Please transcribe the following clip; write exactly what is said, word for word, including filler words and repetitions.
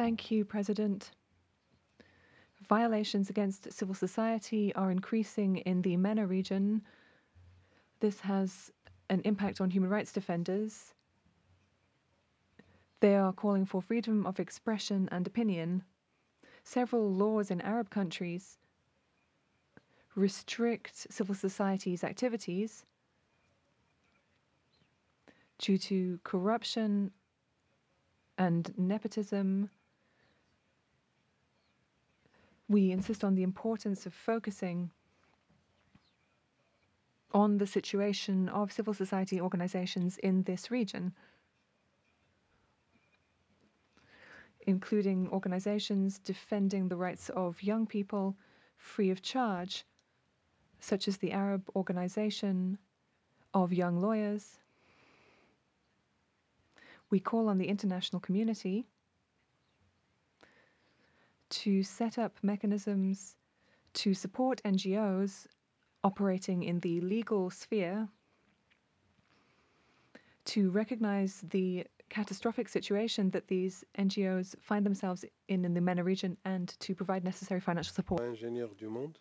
Thank you, President. Violations against civil society are increasing in the MENA region. This has an impact on human rights defenders. They are calling for freedom of expression and opinion. Several laws in Arab countries restrict civil society's activities due to corruption and nepotism. We insist on the importance of focusing on the situation of civil society organizations in this region, including organizations defending the rights of young people free of charge, such as the Arab Organization of Young Lawyers. We call on the international community to set up mechanisms to support N G Os operating in the legal sphere, to recognize the catastrophic situation that these N G Os find themselves in in the MENA region, and to provide necessary financial support. Ingénieur du monde.